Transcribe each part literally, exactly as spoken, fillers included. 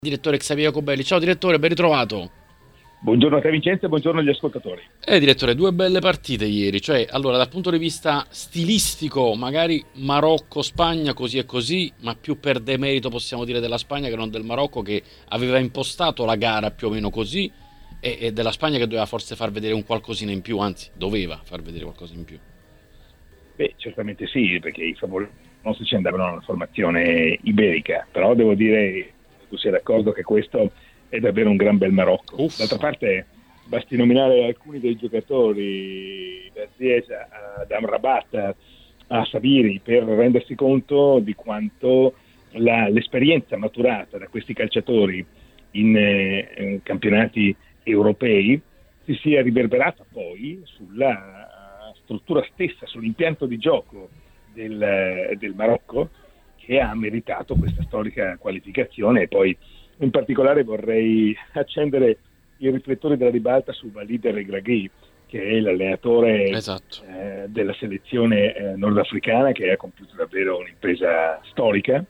Direttore Xavier Jacobelli. Ciao direttore, ben ritrovato. Buongiorno a te Vincenzo e buongiorno agli ascoltatori. Eh direttore, due belle partite ieri, cioè allora dal punto di vista stilistico magari Marocco-Spagna così e così, ma più per demerito possiamo dire della Spagna che non del Marocco, che aveva impostato la gara più o meno così, e, e della Spagna che doveva forse far vedere un qualcosina in più, anzi doveva far vedere qualcosa in più. Beh, certamente sì, perché i favori nostri ci andavano alla formazione iberica, però devo dire, tu sei d'accordo che questo è davvero un gran bel Marocco. Uffa. D'altra parte basti nominare alcuni dei giocatori, da Ziyech ad Amrabat a Sabiri, per rendersi conto di quanto la, l'esperienza maturata da questi calciatori in, eh, in campionati europei si sia riverberata poi sulla struttura stessa, sull'impianto di gioco del, del Marocco, che ha meritato questa storica qualificazione. E poi in particolare vorrei accendere i riflettori della ribalta su Walid Regragui, che è l'allenatore Esatto. eh, della selezione eh, nordafricana, che ha compiuto davvero un'impresa storica.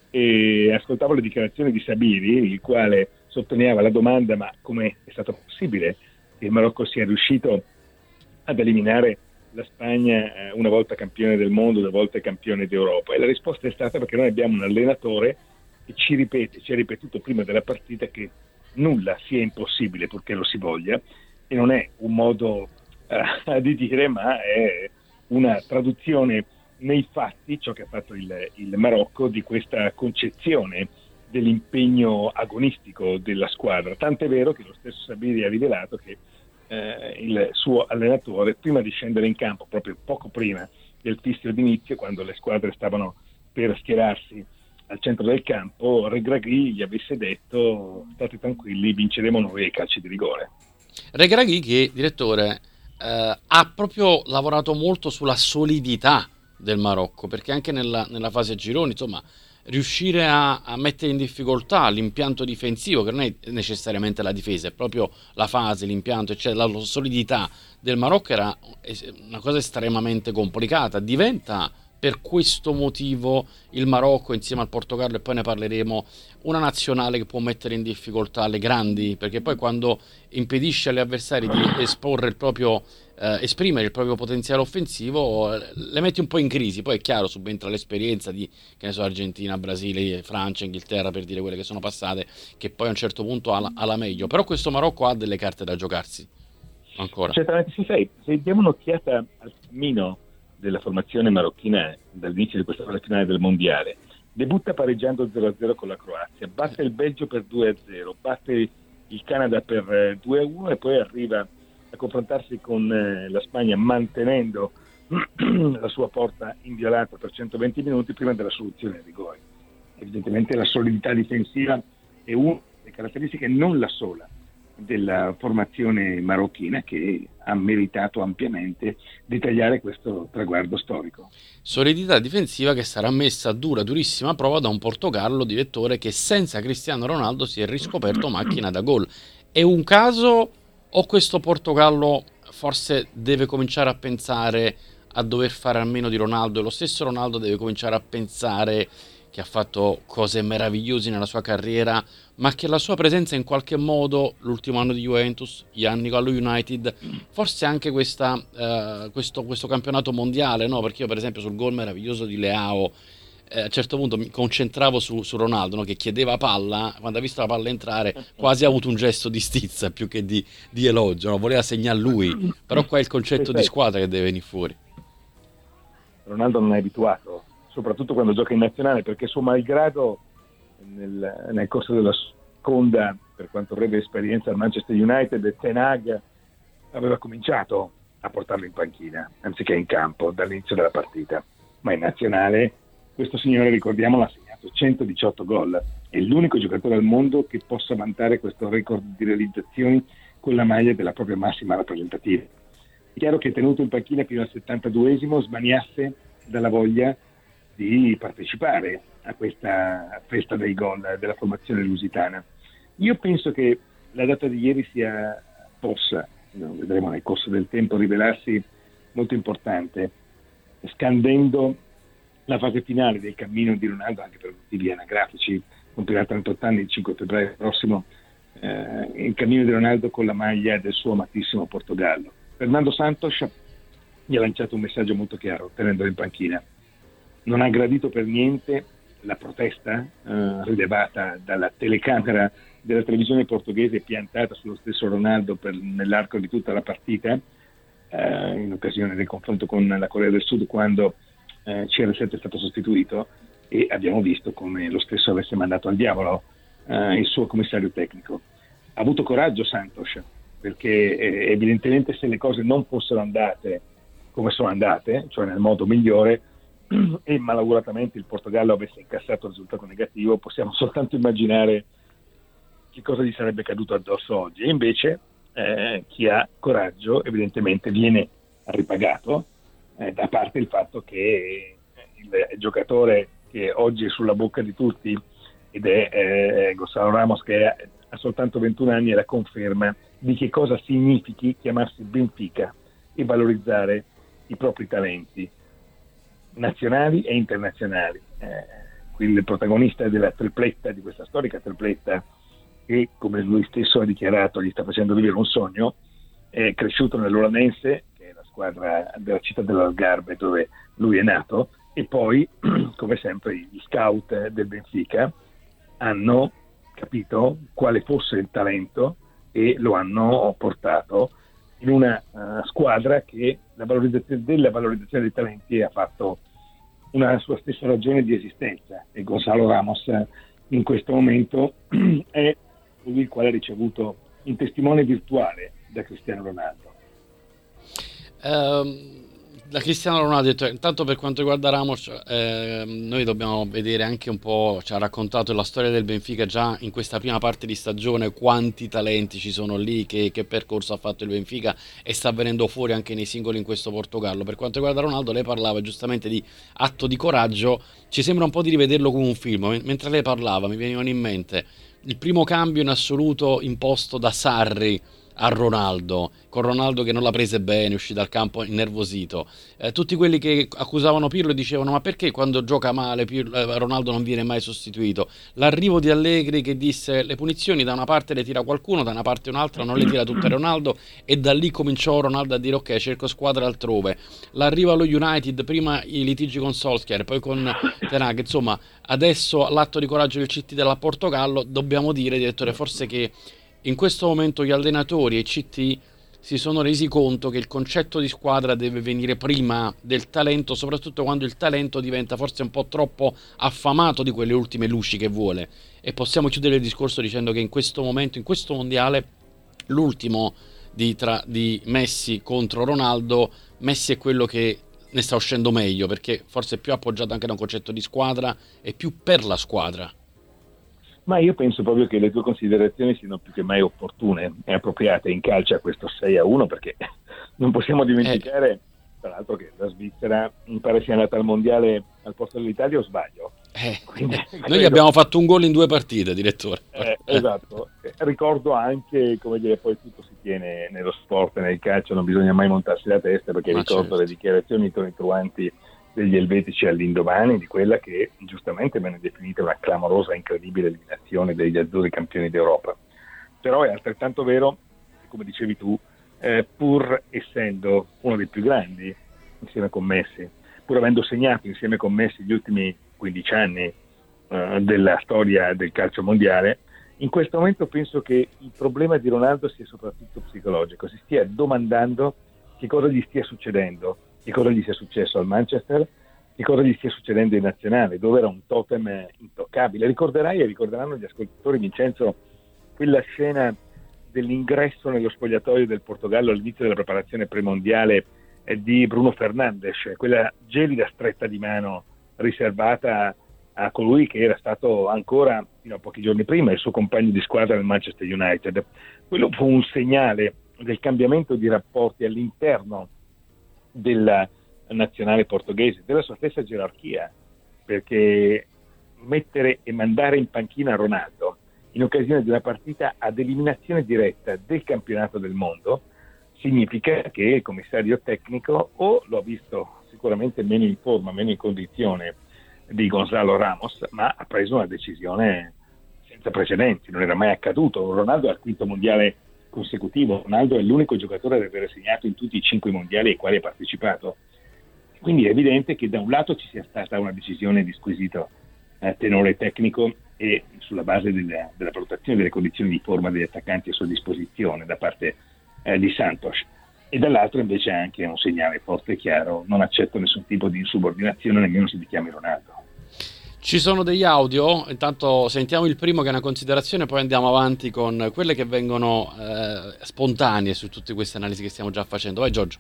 E ascoltavo le dichiarazioni di Sabiri, il quale sottolineava la domanda: ma come è stato possibile che il Marocco sia riuscito ad eliminare la Spagna, eh, una volta campione del mondo, due volte campione d'Europa? E la risposta è stata: perché noi abbiamo un allenatore che ci ripete, ci ha ripetuto prima della partita che nulla sia impossibile purché lo si voglia. E non è un modo uh, di dire, ma è una traduzione nei fatti, ciò che ha fatto il, il Marocco, di questa concezione dell'impegno agonistico della squadra. Tant'è vero che lo stesso Sabiri ha rivelato che eh, il suo allenatore, prima di scendere in campo, proprio poco prima del fischio d'inizio, quando le squadre stavano per schierarsi al centro del campo, Regragui gli avesse detto: state tranquilli, vinceremo noi ai calci di rigore. Regragui che, direttore, eh, ha proprio lavorato molto sulla solidità del Marocco, perché anche nella, nella fase a gironi, insomma, riuscire a, a mettere in difficoltà l'impianto difensivo, che non è necessariamente la difesa, è proprio la fase, l'impianto, cioè la solidità del Marocco era una cosa estremamente complicata. Diventa per questo motivo il Marocco, insieme al Portogallo, e poi ne parleremo, una nazionale che può mettere in difficoltà le grandi, perché poi quando impedisce agli avversari di esporre il proprio eh, esprimere il proprio potenziale offensivo, le metti un po' in crisi. Poi è chiaro, subentra l'esperienza di, che ne so, Argentina, Brasile, Francia, Inghilterra, per dire quelle che sono passate, che poi a un certo punto ha la, ha la meglio. Però questo Marocco ha delle carte da giocarsi ancora. Certamente sì, sai, se diamo un'occhiata al cammino della formazione marocchina dall'inizio di questa finale del mondiale, debutta pareggiando zero a zero con la Croazia, batte il Belgio per due a zero, batte il Canada per due a uno e poi arriva a confrontarsi con la Spagna mantenendo la sua porta inviolata per centoventi minuti prima della soluzione ai rigori. Evidentemente la solidità difensiva è una delle caratteristiche, non la sola, della formazione marocchina, che ha meritato ampiamente di tagliare questo traguardo storico. Solidità difensiva che sarà messa a dura, durissima prova da un Portogallo, direttore, che senza Cristiano Ronaldo si è riscoperto macchina da gol. È un caso o questo Portogallo forse deve cominciare a pensare a dover fare a meno di Ronaldo, e lo stesso Ronaldo deve cominciare a pensare che ha fatto cose meravigliose nella sua carriera, ma che la sua presenza in qualche modo, l'ultimo anno di Juventus, gli anni allo United, forse anche questa, uh, questo, questo campionato mondiale, no? Perché io per esempio sul gol meraviglioso di Leao, eh, a un certo punto mi concentravo su, su Ronaldo, no? Che chiedeva palla, quando ha visto la palla entrare quasi ha avuto un gesto di stizza più che di, di elogio, no? Voleva segnare lui, però qua è il concetto di squadra che deve venire fuori. Ronaldo non è abituato, soprattutto quando gioca in nazionale, perché suo malgrado nel, nel corso della seconda, per quanto breve esperienza al Manchester United, Ten Hag aveva cominciato a portarlo in panchina anziché in campo dall'inizio della partita. Ma in nazionale questo signore, ricordiamolo, ha segnato centodiciotto gol, è l'unico giocatore al mondo che possa vantare questo record di realizzazioni con la maglia della propria massima rappresentativa. È chiaro che, tenuto in panchina fino al settantaduesimo, smaniasse dalla voglia di partecipare a questa festa dei gol della formazione lusitana. Io penso che la data di ieri sia possa, lo vedremo nel corso del tempo, rivelarsi molto importante, scandendo la fase finale del cammino di Ronaldo, anche per motivi anagrafici, compirà trentotto anni il cinque febbraio prossimo, eh, il cammino di Ronaldo con la maglia del suo amatissimo Portogallo. Fernando Santos gli ha lanciato un messaggio molto chiaro tenendolo in panchina. Non ha gradito per niente la protesta eh, rilevata dalla telecamera della televisione portoghese piantata sullo stesso Ronaldo per, nell'arco di tutta la partita, eh, in occasione del confronto con la Corea del Sud, quando eh, C R sette è stato sostituito, e abbiamo visto come lo stesso avesse mandato al diavolo eh, il suo commissario tecnico. Ha avuto coraggio Santos, perché eh, evidentemente se le cose non fossero andate come sono andate, cioè nel modo migliore, e malauguratamente il Portogallo avesse incassato il risultato negativo, possiamo soltanto immaginare che cosa gli sarebbe caduto addosso oggi. E invece eh, chi ha coraggio evidentemente viene ripagato, eh, da parte il fatto che il, il giocatore che oggi è sulla bocca di tutti, ed è eh, Gonzalo Ramos, che ha, ha soltanto ventuno anni, è la conferma di che cosa significhi chiamarsi Benfica e valorizzare i propri talenti nazionali e internazionali. Eh, quindi il protagonista della tripletta, di questa storica tripletta, che come lui stesso ha dichiarato gli sta facendo vivere un sogno, è cresciuto nell'Olanense, che è la squadra della città dell'Algarve dove lui è nato, e poi come sempre gli scout del Benfica hanno capito quale fosse il talento e lo hanno portato in una uh, squadra che la valorizzazione, della valorizzazione dei talenti ha fatto una sua stessa ragione di esistenza, e Gonzalo Ramos in questo momento è colui il quale ha ricevuto un testimone virtuale da Cristiano Ronaldo. Um... Da Cristiano Ronaldo ha detto, intanto per quanto riguarda Ramos, eh, noi dobbiamo vedere anche un po', ci ha raccontato la storia del Benfica già in questa prima parte di stagione, quanti talenti ci sono lì, che, che percorso ha fatto il Benfica, e sta venendo fuori anche nei singoli in questo Portogallo. Per quanto riguarda Ronaldo, lei parlava giustamente di atto di coraggio, ci sembra un po' di rivederlo come un film. Mentre lei parlava mi venivano in mente il primo cambio in assoluto imposto da Sarri a Ronaldo, con Ronaldo che non l'ha prese bene, uscì dal campo innervosito, eh, tutti quelli che accusavano Pirlo e dicevano ma perché quando gioca male Pirlo, eh, Ronaldo non viene mai sostituito, l'arrivo di Allegri che disse le punizioni da una parte le tira qualcuno, da una parte un'altra non le tira tutte Ronaldo, e da lì cominciò Ronaldo a dire ok, cerco squadra altrove, l'arrivo allo United, prima i litigi con Solskjaer, poi con Ten Hag, insomma adesso l'atto di coraggio del C T della Portogallo. Dobbiamo dire, direttore, forse che in questo momento gli allenatori e i C T si sono resi conto che il concetto di squadra deve venire prima del talento, soprattutto quando il talento diventa forse un po' troppo affamato di quelle ultime luci che vuole. E possiamo chiudere il discorso dicendo che in questo momento, in questo mondiale, l'ultimo di, tra, di Messi contro Ronaldo, Messi è quello che ne sta uscendo meglio, perché forse è più appoggiato anche da un concetto di squadra e più per la squadra. Ma io penso proprio che le tue considerazioni siano più che mai opportune e appropriate in calcio a questo sei a uno, perché non possiamo dimenticare, eh. tra l'altro, che la Svizzera mi pare sia andata al mondiale al posto dell'Italia, o sbaglio? Eh. Quindi, noi credo... abbiamo fatto un gol in due partite, direttore. Eh, esatto. Eh, ricordo anche, come dire, poi tutto si tiene nello sport e nel calcio, non bisogna mai montarsi la testa, perché Ma ricordo certo. le dichiarazioni tonitruanti degli elvetici all'indomani di quella che giustamente venne definita una clamorosa, incredibile eliminazione degli azzurri campioni d'Europa. Però è altrettanto vero, come dicevi tu, eh, pur essendo uno dei più grandi insieme con Messi, pur avendo segnato insieme con Messi gli ultimi quindici anni eh, della storia del calcio mondiale, in questo momento penso che il problema di Ronaldo sia soprattutto psicologico, si stia domandando che cosa gli stia succedendo, che cosa gli sia successo al Manchester, che cosa gli stia succedendo in nazionale, dove era un totem intoccabile. Ricorderai e ricorderanno gli ascoltatori, Vincenzo, quella scena dell'ingresso nello spogliatoio del Portogallo all'inizio della preparazione premondiale eh, di Bruno Fernandes, quella gelida stretta di mano riservata a colui che era stato ancora fino a pochi giorni prima il suo compagno di squadra nel Manchester United. Quello fu un segnale del cambiamento di rapporti all'interno della nazionale portoghese, della sua stessa gerarchia, perché mettere e mandare in panchina Ronaldo in occasione di una partita ad eliminazione diretta del campionato del mondo significa che il commissario tecnico o lo ha visto sicuramente meno in forma, meno in condizione di Gonzalo Ramos, ma ha preso una decisione senza precedenti, non era mai accaduto. Ronaldo è al quinto mondiale consecutivo, Ronaldo è l'unico giocatore ad aver segnato in tutti i cinque mondiali ai quali ha partecipato. Quindi è evidente che da un lato ci sia stata una decisione di squisito eh, tenore tecnico e sulla base della, della valutazione delle condizioni di forma degli attaccanti a sua disposizione da parte eh, di Santos, e dall'altro invece anche un segnale forte e chiaro: non accetto nessun tipo di insubordinazione, nemmeno se mi chiami Ronaldo. Ci sono degli audio, intanto sentiamo il primo che è una considerazione, poi andiamo avanti con quelle che vengono eh, spontanee su tutte queste analisi che stiamo già facendo. Vai Giorgio.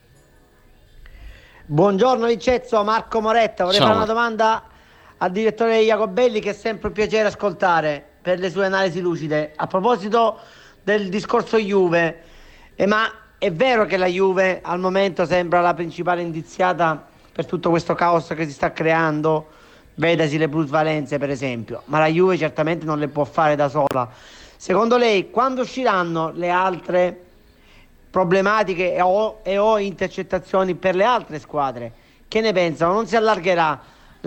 Buongiorno Vincenzo, Marco Moretta, vorrei Ciao. fare una domanda al direttore Jacobelli, che è sempre un piacere ascoltare per le sue analisi lucide. A proposito del discorso Juve, eh, ma è vero che la Juve al momento sembra la principale indiziata per tutto questo caos che si sta creando? Vedasi le plusvalenze per esempio, ma la Juve certamente non le può fare da sola. Secondo lei quando usciranno le altre problematiche e o, e o intercettazioni per le altre squadre? Che ne pensano? Non si allargherà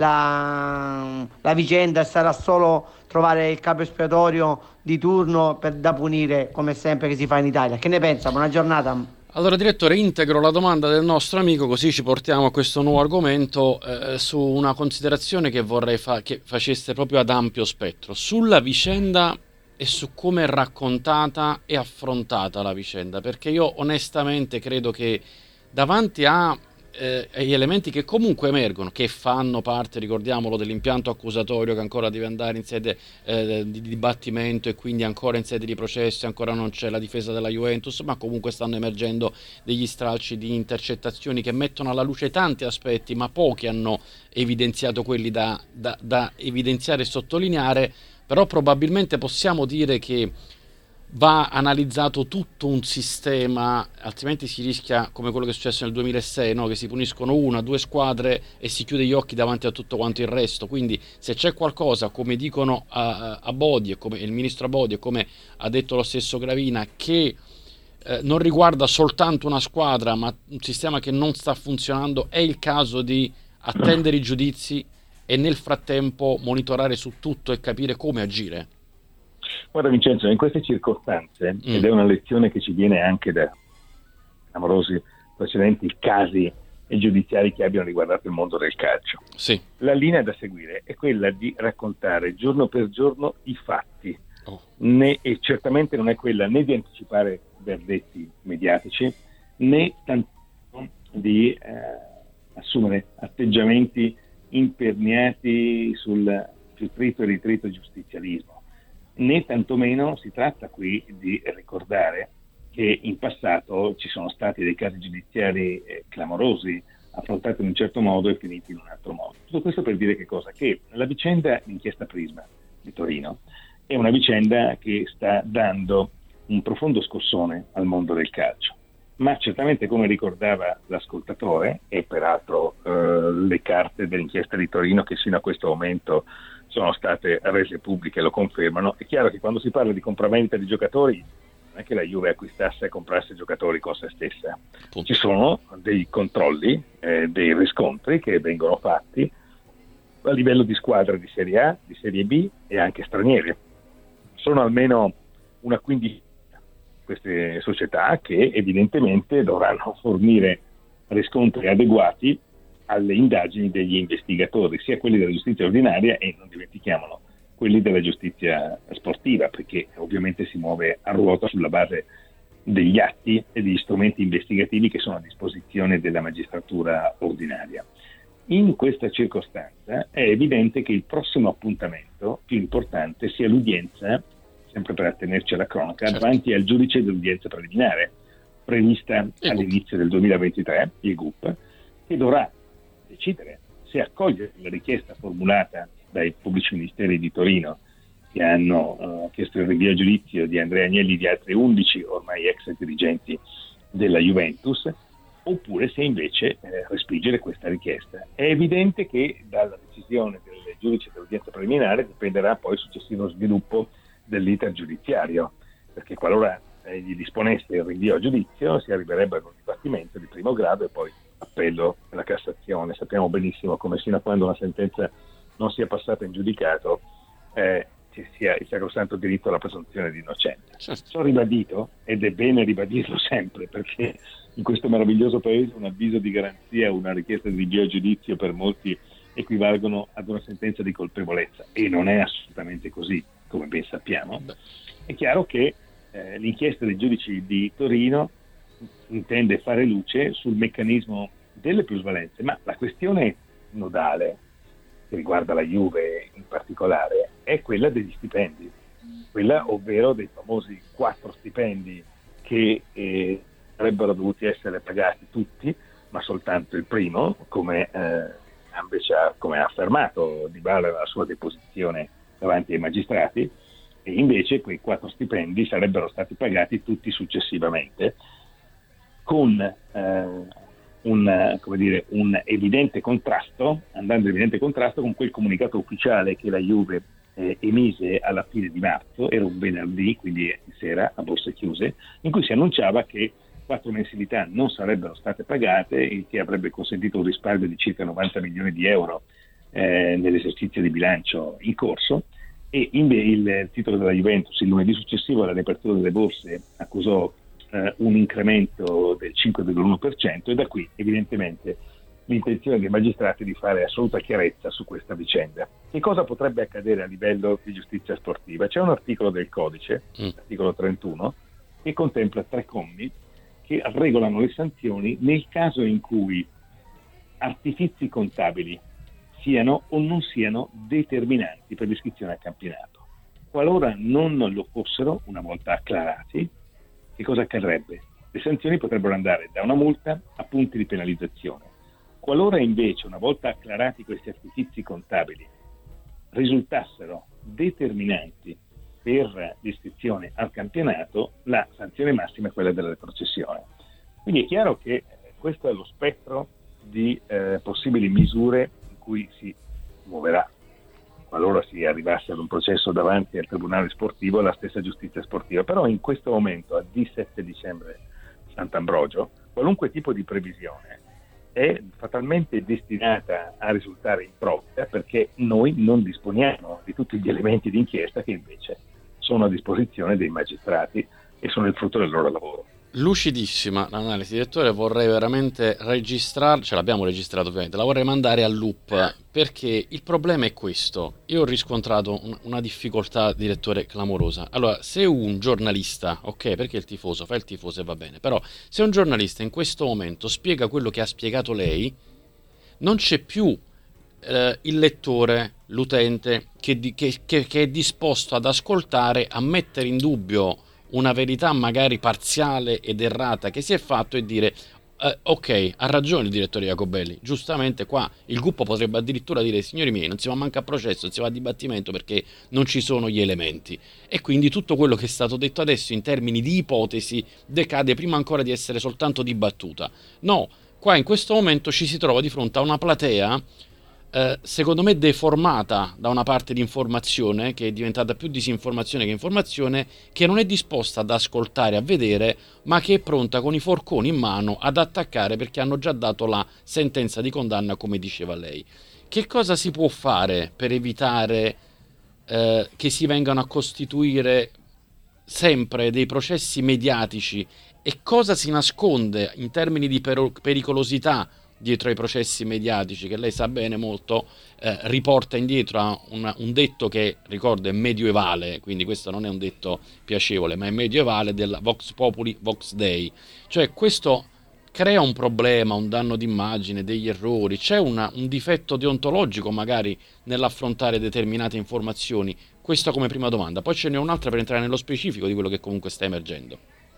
la, la vicenda e sarà solo trovare il capo espiatorio di turno per, da punire, come sempre che si fa in Italia? Che ne pensa? Buona giornata. Allora direttore, integro la domanda del nostro amico, così ci portiamo a questo nuovo argomento, eh, su una considerazione che vorrei fa- che faceste proprio ad ampio spettro sulla vicenda e su come è raccontata e affrontata la vicenda, perché io onestamente credo che davanti a eh, agli elementi che comunque emergono, che fanno parte, ricordiamolo, dell'impianto accusatorio che ancora deve andare in sede eh, di dibattimento e quindi ancora in sede di processo, ancora non c'è la difesa della Juventus, ma comunque stanno emergendo degli stralci di intercettazioni che mettono alla luce tanti aspetti, ma pochi hanno evidenziato quelli da, da, da evidenziare e sottolineare. Però probabilmente possiamo dire che va analizzato tutto un sistema, altrimenti si rischia come quello che è successo nel duemilasei, no? Che si puniscono una, due squadre e si chiude gli occhi davanti a tutto quanto il resto. Quindi se c'è qualcosa, come dicono a, a Bodi e come il ministro Bodi e come ha detto lo stesso Gravina, che eh, non riguarda soltanto una squadra ma un sistema che non sta funzionando, è il caso di attendere i giudizi e nel frattempo monitorare su tutto e capire come agire. Guarda Vincenzo, in queste circostanze, mm. ed è una lezione che ci viene anche da numerosi precedenti casi e giudiziari che abbiano riguardato il mondo del calcio, sì. La linea da seguire è quella di raccontare giorno per giorno i fatti, oh. né, e certamente non è quella né di anticipare verdetti mediatici, né tanto di eh, assumere atteggiamenti imperniati sul filtrito e ritrito giustizialismo, né tantomeno si tratta qui di ricordare che in passato ci sono stati dei casi giudiziari eh, clamorosi, affrontati in un certo modo e finiti in un altro modo. Tutto questo per dire che cosa? Che la vicenda d'inchiesta Prisma di Torino è una vicenda che sta dando un profondo scossone al mondo del calcio, ma certamente, come ricordava l'ascoltatore, e peraltro eh, le carte dell'inchiesta di Torino che sino a questo momento sono state rese pubbliche lo confermano, è chiaro che quando si parla di compravendita di giocatori non è che la Juve acquistasse e comprasse giocatori con se stessa. Ci sono dei controlli, eh, dei riscontri che vengono fatti a livello di squadre di Serie A, di Serie B e anche stranieri. Sono almeno una quindicina queste società che evidentemente dovranno fornire riscontri adeguati alle indagini degli investigatori, sia quelli della giustizia ordinaria e, non dimentichiamolo, quelli della giustizia sportiva, perché ovviamente si muove a ruota sulla base degli atti e degli strumenti investigativi che sono a disposizione della magistratura ordinaria. In questa circostanza è evidente che il prossimo appuntamento più importante sia l'udienza, sempre per attenerci alla cronaca, certo, davanti al giudice dell'udienza preliminare, prevista il all'inizio del duemilaventitré, il G U P, che dovrà decidere se accogliere la richiesta formulata dai pubblici ministeri di Torino, che hanno uh, chiesto il rinvio a giudizio di Andrea Agnelli e di altri undici ormai ex dirigenti della Juventus, oppure se invece eh, respingere questa richiesta. È evidente che dalla decisione del giudice dell'udienza preliminare dipenderà poi il successivo sviluppo dell'iter giudiziario, perché qualora egli disponesse il rinvio a giudizio si arriverebbe ad un dibattimento di primo grado e poi appello alla Cassazione. Sappiamo benissimo come sino a quando una sentenza non sia passata in giudicato eh, ci sia il sacrosanto diritto alla presunzione di innocenza. Certo. Ciò ribadito, ed è bene ribadirlo sempre, perché in questo meraviglioso paese un avviso di garanzia, una richiesta di rinvio a giudizio per molti equivalgono ad una sentenza di colpevolezza, e non è assolutamente così, come ben sappiamo. È chiaro che eh, l'inchiesta dei giudici di Torino intende fare luce sul meccanismo delle plusvalenze, ma la questione nodale che riguarda la Juve in particolare è quella degli stipendi, quella ovvero dei famosi quattro stipendi che eh, sarebbero dovuti essere pagati tutti, ma soltanto il primo, come, eh, invece ha, come ha affermato Dybala nella sua deposizione davanti ai magistrati, e invece quei quattro stipendi sarebbero stati pagati tutti successivamente, con eh, un, come dire, un evidente contrasto, andando in evidente contrasto con quel comunicato ufficiale che la Juve eh, emise alla fine di marzo, era un venerdì, quindi sera a borse chiuse, in cui si annunciava che quattro mensilità non sarebbero state pagate, il che avrebbe consentito un risparmio di circa novanta milioni di euro eh, nell'esercizio di bilancio in corso. E invece il titolo della Juventus il lunedì successivo alla riapertura delle borse accusò Uh, un incremento del cinque virgola uno per cento, e da qui evidentemente l'intenzione dei magistrati di fare assoluta chiarezza su questa vicenda. Che cosa potrebbe accadere a livello di giustizia sportiva? C'è un articolo del codice, mm. l'articolo trentuno, che contempla tre commi che regolano le sanzioni nel caso in cui artifizi contabili siano o non siano determinanti per l'iscrizione al campionato. Qualora non lo fossero, una volta acclarati, che cosa accadrebbe? Le sanzioni potrebbero andare da una multa a punti di penalizzazione. Qualora invece, una volta acclarati questi artifizi contabili, risultassero determinanti per l'iscrizione al campionato, la sanzione massima è quella della retrocessione. Quindi è chiaro che questo è lo spettro di eh, possibili misure in cui si muoverà, qualora si arrivasse ad un processo davanti al Tribunale sportivo, la stessa giustizia sportiva. Però in questo momento, a diciassette dicembre Sant'Ambrogio, qualunque tipo di previsione è fatalmente destinata a risultare improvvida, perché noi non disponiamo di tutti gli elementi di inchiesta che invece sono a disposizione dei magistrati e sono il frutto del loro lavoro. Lucidissima l'analisi, direttore. Vorrei veramente registrare, ce l'abbiamo registrato ovviamente, la vorrei mandare al loop, perché il problema è questo. Io ho riscontrato un, una difficoltà, direttore, clamorosa. Allora, se un giornalista, ok, perché il tifoso fa il tifoso e va bene, però se un giornalista in questo momento spiega quello che ha spiegato lei, non c'è più eh, il lettore, l'utente che, di, che, che, che è disposto ad ascoltare, a mettere in dubbio una verità magari parziale ed errata che si è fatto e dire eh, ok, ha ragione il direttore Jacobelli, giustamente qua il gruppo potrebbe addirittura dire: signori miei, non si va manco a processo, non si va a dibattimento perché non ci sono gli elementi, e quindi tutto quello che è stato detto adesso in termini di ipotesi decade prima ancora di essere soltanto dibattuta. No, qua in questo momento ci si trova di fronte a una platea Eh, secondo me deformata da una parte di informazione che è diventata più disinformazione che informazione, che non è disposta ad ascoltare, a vedere, ma che è pronta con i forconi in mano ad attaccare perché hanno già dato la sentenza di condanna, come diceva lei. Che cosa si può fare per evitare eh, che si vengano a costituire sempre dei processi mediatici, e cosa si nasconde in termini di per- pericolosità dietro ai processi mediatici, che lei sa bene molto, eh, riporta indietro a una, un detto che, ricordo, è medievale, quindi questo non è un detto piacevole, ma è medievale, del Vox Populi, Vox Dei. Cioè questo crea un problema, un danno d'immagine, degli errori, c'è una, un difetto deontologico magari nell'affrontare determinate informazioni. Questa come prima domanda. Poi ce n'è un'altra per entrare nello specifico di quello che comunque sta emergendo.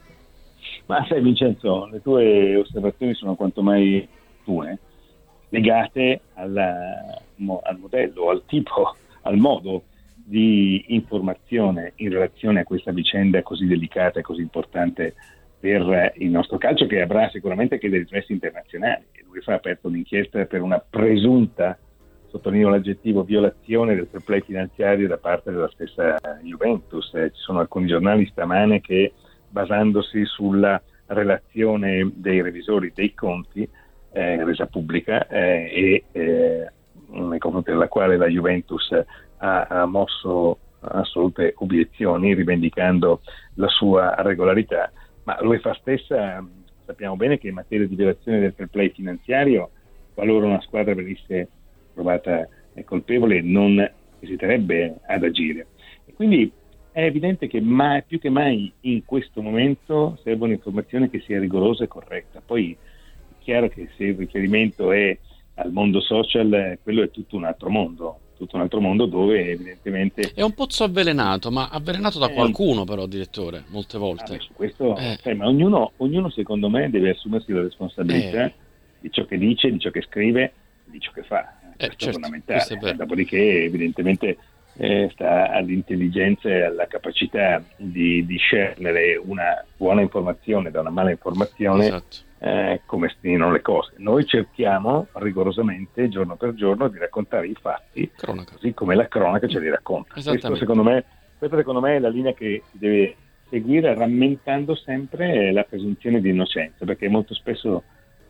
Ma sai Vincenzo, le tue osservazioni sono quanto mai tue, legate alla, al modello, al tipo, al modo di informazione in relazione a questa vicenda così delicata e così importante per il nostro calcio, che avrà sicuramente anche dei riflessi internazionali. L'UEFA ha aperto un'inchiesta per una presunta, sottolineo l'aggettivo, violazione del fair play finanziario da parte della stessa Juventus. Eh, ci sono alcuni giornali stamane che, basandosi sulla relazione dei revisori dei conti eh, resa pubblica eh, e eh, nei confronti della quale la Juventus ha, ha mosso assolute obiezioni, rivendicando la sua regolarità, ma l'UEFA stessa sappiamo bene che in materia di violazione del fair play finanziario, qualora una squadra venisse trovata colpevole, non esiterebbe ad agire. E quindi è evidente che mai, più che mai in questo momento serve un'informazione che sia rigorosa e corretta. Poi è chiaro che se il riferimento è al mondo social, quello è tutto un altro mondo, tutto un altro mondo dove evidentemente... È un pozzo avvelenato, ma avvelenato da qualcuno però, direttore, molte volte. Ah, su questo, eh. cioè, ma ognuno, ognuno secondo me deve assumersi la responsabilità eh. di ciò che dice, di ciò che scrive, di ciò che fa. Eh, questo certo, è fondamentale. Questo è Dopodiché evidentemente eh, sta all'intelligenza e alla capacità di discernere una buona informazione da una mala informazione, esatto. eh, come stinano le cose. Noi cerchiamo rigorosamente, giorno per giorno, di raccontare i fatti, cronaca. Così come la cronaca ce li racconta. Questo secondo me, questa secondo me è la linea che si deve seguire, rammentando sempre la presunzione di innocenza, perché molto spesso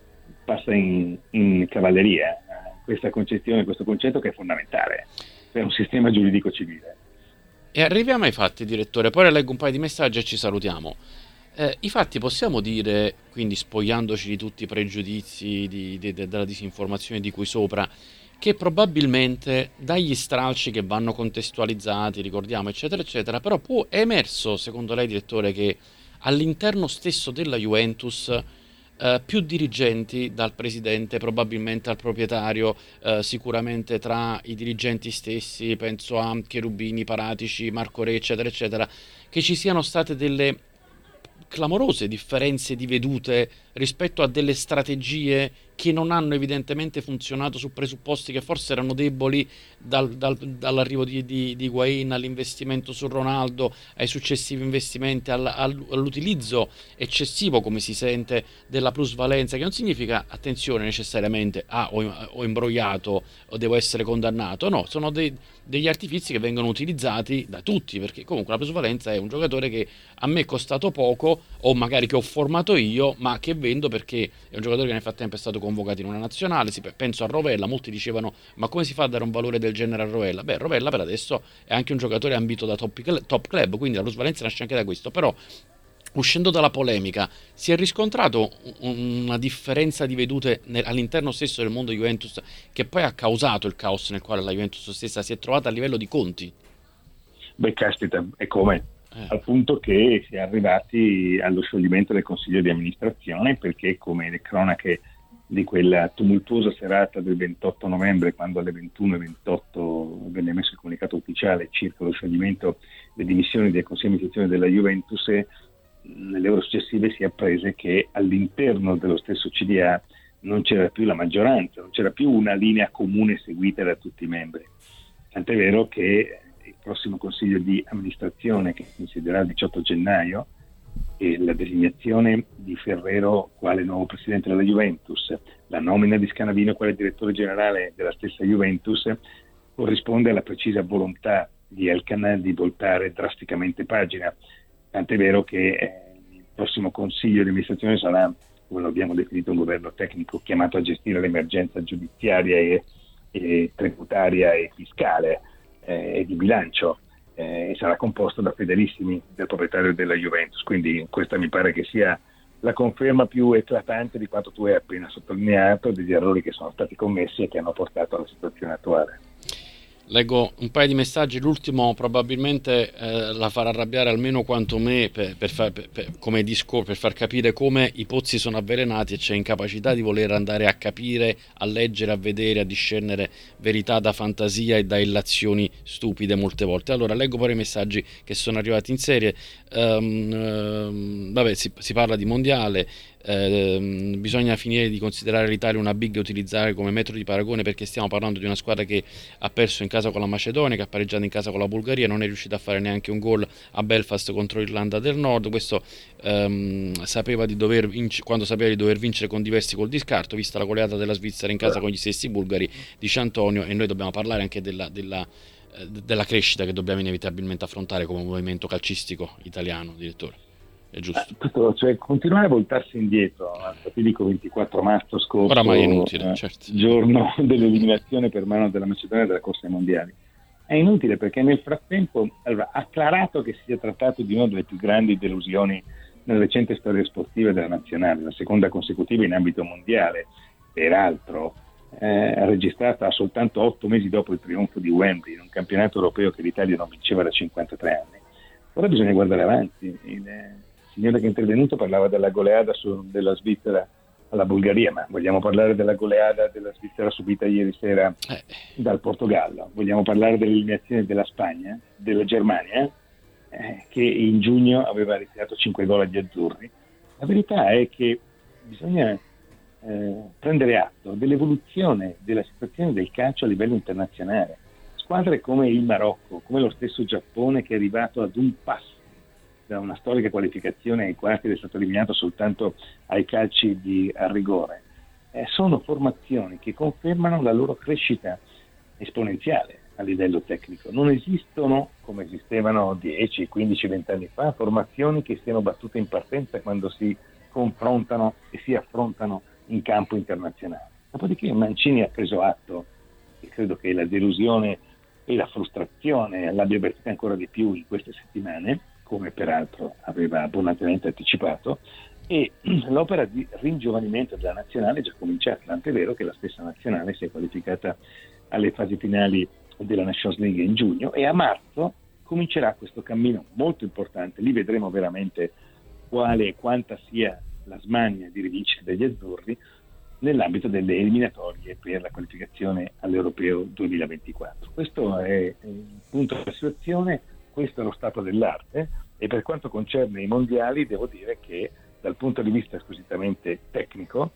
passa in, in cavalleria questa concezione, questo concetto che è fondamentale per un sistema giuridico civile. E arriviamo ai fatti, direttore, poi leggo un paio di messaggi e ci salutiamo. Eh, I fatti possiamo dire, quindi spogliandoci di tutti i pregiudizi, di, di, de, della disinformazione di cui sopra, che probabilmente dagli stralci che vanno contestualizzati, ricordiamo, eccetera, eccetera, però può, è emerso, secondo lei, direttore, che all'interno stesso della Juventus Uh, più dirigenti, dal presidente probabilmente al proprietario, uh, sicuramente tra i dirigenti stessi, penso a Cherubini, Paratici, Marco Re, eccetera eccetera, che ci siano state delle clamorose differenze di vedute rispetto a delle strategie che non hanno evidentemente funzionato su presupposti che forse erano deboli, dal, dal, dall'arrivo di, di, di Higuain all'investimento su Ronaldo, ai successivi investimenti, all, all'utilizzo eccessivo, come si sente, della plusvalenza, che non significa, attenzione, necessariamente ah, ho, ho imbrogliato o devo essere condannato, no, sono dei, degli artifizi che vengono utilizzati da tutti, perché comunque la plusvalenza è un giocatore che a me è costato poco, o magari che ho formato io, ma che vendo perché è un giocatore che nel frattempo è stato convocato in una nazionale. Penso a Rovella, molti dicevano ma come si fa a dare un valore del genere a Rovella? Beh, Rovella per adesso è anche un giocatore ambito da top, top club, quindi la plusvalenza nasce anche da questo. Però, uscendo dalla polemica, si è riscontrato una differenza di vedute all'interno stesso del mondo Juventus, che poi ha causato il caos nel quale la Juventus stessa si è trovata a livello di conti. Beh, caspita, e come? Eh. Al punto che si è arrivati allo scioglimento del consiglio di amministrazione, perché, come le cronache di quella tumultuosa serata del ventotto novembre, quando alle ventuno e ventotto venne emesso il comunicato ufficiale circa lo scioglimento, le dimissioni del consiglio di amministrazione della Juventus, e nelle ore successive si è apprese che all'interno dello stesso C D A non c'era più la maggioranza, non c'era più una linea comune seguita da tutti i membri. Tant'è vero che il prossimo consiglio di amministrazione, che si insedierà il diciotto gennaio, e la designazione di Ferrero quale nuovo presidente della Juventus, la nomina di Scanavino quale direttore generale della stessa Juventus, corrisponde alla precisa volontà di Elkann di voltare drasticamente pagina. Tant'è vero che eh, il prossimo consiglio di amministrazione sarà, come lo abbiamo definito, un governo tecnico chiamato a gestire l'emergenza giudiziaria e, e tributaria e fiscale eh, e di bilancio, eh, e sarà composto da fedelissimi del proprietario della Juventus. Quindi questa mi pare che sia la conferma più eclatante di quanto tu hai appena sottolineato, degli errori che sono stati commessi e che hanno portato alla situazione attuale. Leggo un paio di messaggi, l'ultimo probabilmente eh, la farà arrabbiare almeno quanto me, per, per, far, per, per, come discor- per far capire come i pozzi sono avvelenati e c'è incapacità di voler andare a capire, a leggere, a vedere, a discernere verità da fantasia e da illazioni stupide molte volte. Allora leggo poi i messaggi che sono arrivati in serie. Um, um, vabbè, si, si parla di mondiale. Eh, bisogna finire di considerare l'Italia una big e utilizzare come metro di paragone, perché stiamo parlando di una squadra che ha perso in casa con la Macedonia, che ha pareggiato in casa con la Bulgaria, non è riuscita a fare neanche un gol a Belfast contro l'Irlanda del Nord. Questo ehm, sapeva di dover vinc- quando sapeva di dover vincere con diversi col di scarto, vista la goleata della Svizzera in casa con gli stessi bulgari di Ciantonio. E noi dobbiamo parlare anche della, della, della crescita che dobbiamo inevitabilmente affrontare come movimento calcistico italiano, direttore. È giusto. Eh, tutto, cioè, continuare a voltarsi indietro al fatidico ventiquattro marzo scorso, oramai è inutile, eh, certo. giorno dell'eliminazione per mano della Macedonia della corsa ai mondiali. È inutile, perché nel frattempo allora, acclarato che si sia trattato di una delle più grandi delusioni nella recente storia sportiva della nazionale, la seconda consecutiva in ambito mondiale, peraltro eh, registrata soltanto otto mesi dopo il trionfo di Wembley in un campionato europeo che l'Italia non vinceva da cinquantatré anni. Ora bisogna guardare avanti. Il eh, signore che è intervenuto parlava della goleada su, della Svizzera alla Bulgaria, ma vogliamo parlare della goleada della Svizzera subita ieri sera eh. dal Portogallo? Vogliamo parlare dell'eliminazione della Spagna, della Germania, eh, che in giugno aveva ritirato cinque gol agli azzurri? La verità è che bisogna eh, prendere atto dell'evoluzione della situazione del calcio a livello internazionale. Squadre come il Marocco, come lo stesso Giappone, che è arrivato ad un passo da una storica qualificazione ai quarti ed è stato eliminato soltanto ai calci di a rigore, eh, sono formazioni che confermano la loro crescita esponenziale a livello tecnico. Non esistono, come esistevano dieci, quindici, venti anni fa, formazioni che siano battute in partenza quando si confrontano e si affrontano in campo internazionale. Dopodiché Mancini ha preso atto, e credo che la delusione e la frustrazione l'abbia avvertita ancora di più in queste settimane, come peraltro aveva abbondantemente anticipato, e l'opera di ringiovanimento della nazionale è già cominciata, tant'è vero che la stessa nazionale si è qualificata alle fasi finali della Nations League in giugno, e a marzo comincerà questo cammino molto importante. Lì vedremo veramente quale e quanta sia la smania di rivincita degli azzurri nell'ambito delle eliminatorie per la qualificazione all'Europeo duemilaventiquattro. Questo è il punto della situazione, questo è lo stato dell'arte, e per quanto concerne i mondiali devo dire che dal punto di vista squisitamente tecnico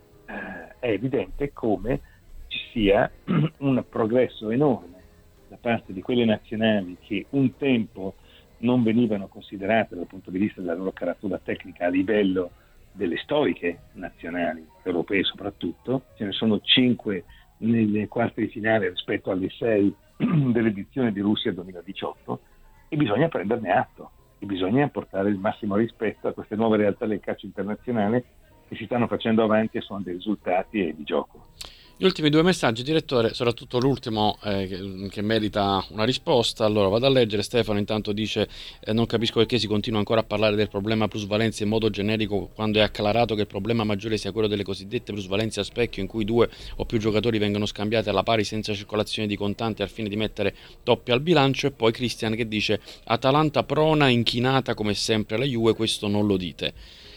eh, è evidente come ci sia un progresso enorme da parte di quelle nazionali che un tempo non venivano considerate dal punto di vista della loro caratura tecnica a livello delle storiche nazionali, europee soprattutto. Ce ne sono cinque nelle quarti di finale rispetto alle sei dell'edizione di Russia duemiladiciotto, e bisogna prenderne atto e bisogna portare il massimo rispetto a queste nuove realtà del calcio internazionale che si stanno facendo avanti a suon dei risultati e di gioco. Gli ultimi due messaggi, direttore, soprattutto l'ultimo eh, che, che merita una risposta. Allora vado a leggere. Stefano intanto dice eh, non capisco perché si continua ancora a parlare del problema plusvalenze in modo generico quando è acclarato che il problema maggiore sia quello delle cosiddette plusvalenze a specchio, in cui due o più giocatori vengono scambiati alla pari senza circolazione di contanti al fine di mettere toppe al bilancio. E poi Christian che dice Atalanta prona, inchinata come sempre la Juve, questo non lo dite.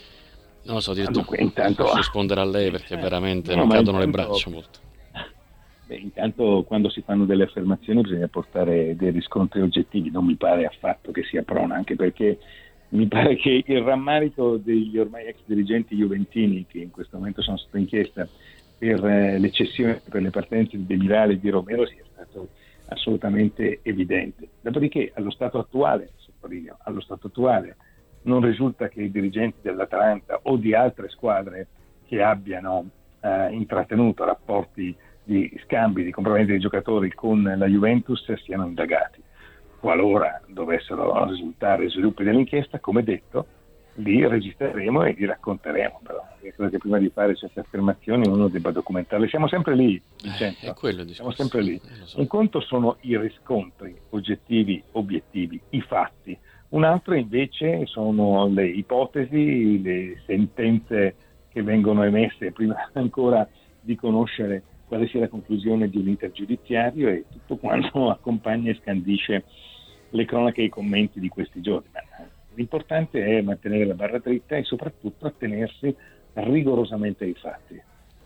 Non lo so, direttore, intanto posso rispondere a lei perché veramente no, mi cadono intanto, le braccia molto. Beh, intanto quando si fanno delle affermazioni bisogna portare dei riscontri oggettivi. Non mi pare affatto che sia prona, anche perché mi pare che il rammarico degli ormai ex dirigenti juventini, che in questo momento sono sotto inchiesta per eh, l'eccessione per le partenze di Demiral e di Romero, sia stato assolutamente evidente. Dopodiché allo stato attuale, sottolineo, allo stato attuale non risulta che i dirigenti dell'Atalanta o di altre squadre che abbiano eh, intrattenuto rapporti di scambi, di compravendita di giocatori con la Juventus siano indagati. Qualora dovessero risultare sviluppi dell'inchiesta, come detto, li registreremo e li racconteremo. Però io credo che prima di fare certe affermazioni uno debba documentarle. Siamo sempre lì, Vincenzo. Eh, è quello il Siamo sempre lì. So. Un conto sono i riscontri oggettivi, obiettivi, i fatti. Un altro invece sono le ipotesi, le sentenze che vengono emesse prima ancora di conoscere quale sia la conclusione di un intergiudiziario e tutto quanto accompagna e scandisce le cronache e i commenti di questi giorni. Ma l'importante è mantenere la barra dritta e soprattutto attenersi rigorosamente ai fatti.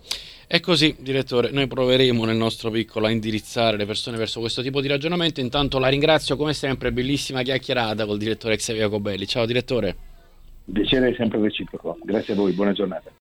È così, direttore, noi proveremo nel nostro piccolo a indirizzare le persone verso questo tipo di ragionamento. Intanto la ringrazio come sempre, bellissima chiacchierata col direttore Xavier Jacobelli. Ciao direttore. Piacere è sempre reciproco, grazie a voi, buona giornata.